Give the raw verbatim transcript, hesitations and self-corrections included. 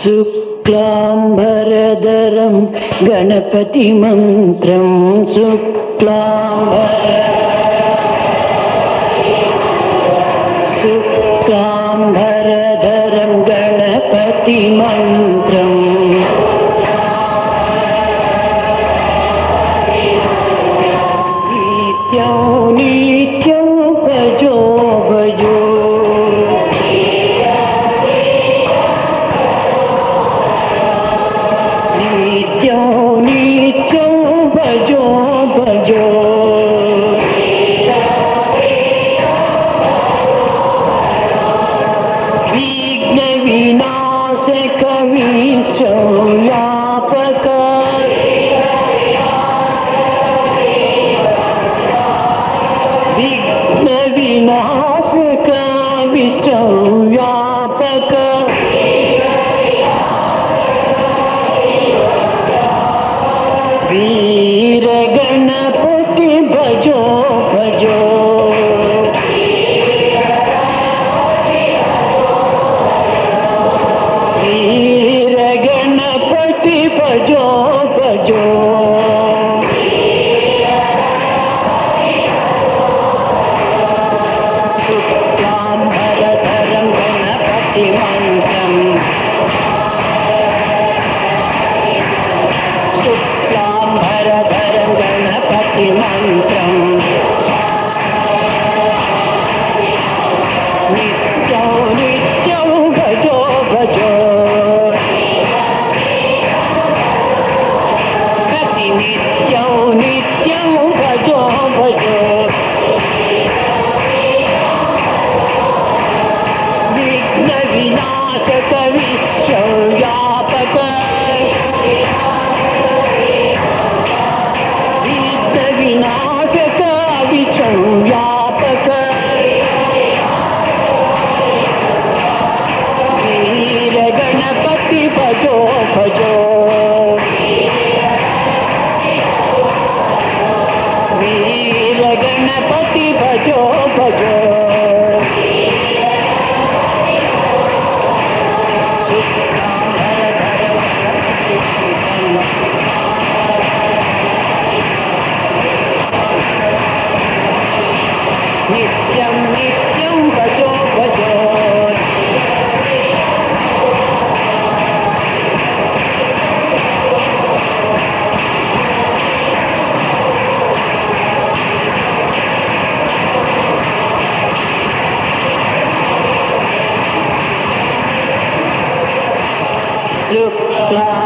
శుక్లాంబరధరం గణపతి మంత్రం శుక్లాంబరధరం గణపతి మంత్రం నిత్యం నిత్యం భజో భజో నిత్యం నిత్యం భజో భజో విఘ్న వినాశక విశ్వవ్యాపక విఘ్న వినాశక విశ్వవ్యాపక వీర గణపతి భజో భజో వీర గణపతి భజో భజో శుక్లాంబరధరం గణపతి మంత్రం శుక్లాంబరధరం గణపతి మంత్రం నిత్యం నిత్యం భజో భజో ప్రతి నిత్యం నిత్యం భజో భజో విఘ్న వినాశక విశ్వవ్యాపక విఘ్న వినాశక విశ్వవ్యాపక వీర గణపతి భజో భజో వీర గణపతి భజో భజో నిత్యం నిత్యం భజో భజో శుక్లా